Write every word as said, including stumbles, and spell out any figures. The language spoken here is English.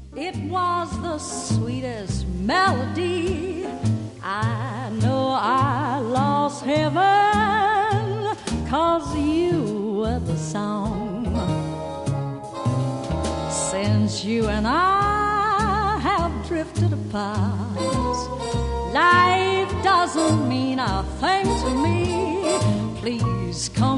It was the sweetest melody. I know I lost heaven, 'cause you were the song. Since you and I have drifted apart, life doesn't mean a thing to me. Please come